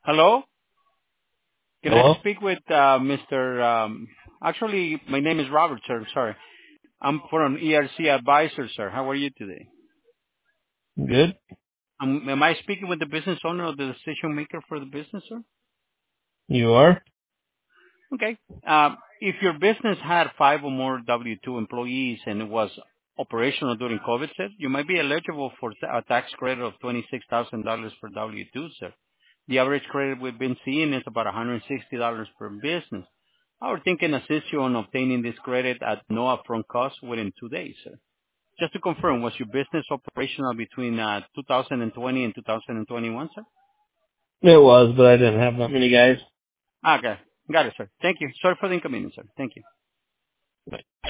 Hello? Can I Hello? speak with Mr. Actually, my name is Robert, sir. Sorry. I'm from ERC Advisor, sir. How are you today? Good? Am I speaking with the business owner or the decision maker for the business, sir? You are? Okay. If your business had 5 or more W-2 employees and it was operational during COVID, sir, you might be eligible for a tax credit of $26,000 per W-2, sir. The average credit we've been seeing is about $160 per business. Our thinking assists you on obtaining this credit at no upfront cost within 2 days, sir. Just to confirm, was your business operational between 2020 and 2021, sir? It was, but I didn't have that many guys. Okay. Got it, sir. Thank you. Sorry for the inconvenience, sir. Thank you.